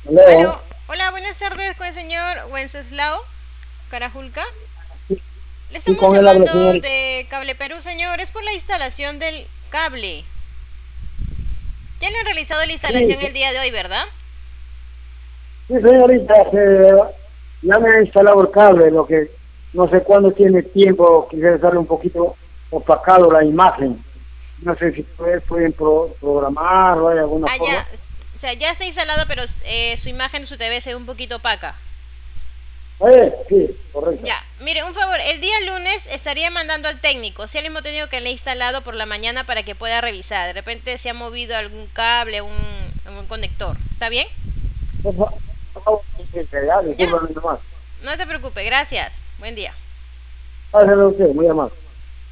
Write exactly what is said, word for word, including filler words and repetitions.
Aló. Aló, hola, buenas tardes con el señor Wenceslao Carajulca. Sí, Le sí, estamos con él habla, llamando señorita. de Cable Perú, señor. Es por la instalación del cable. Ya le han realizado la Sí, instalación sí, el día de hoy, ¿verdad? sí, señorita, eh, ya me ha instalado el cable, lo que no sé cuándo tiene tiempo, quisiera darle un poquito opacado la imagen. No sé si ustedes pueden pro- programar o hay alguna Ah, ya. forma. O sea, ya está instalado, pero eh, su imagen, su T V se ve un poquito opaca. Eh, sí, correcto. Ya, mire, un favor, el día lunes estaría mandando al técnico, si al mismo técnico que le he instalado por la mañana para que pueda revisar. De repente se ha movido algún cable, un, un conector. ¿Está bien? Por fa- por favor, señorita, ya, Ya, discúlpame nomás. no se preocupe, gracias. Buen día. Hágalo usted, muy amable.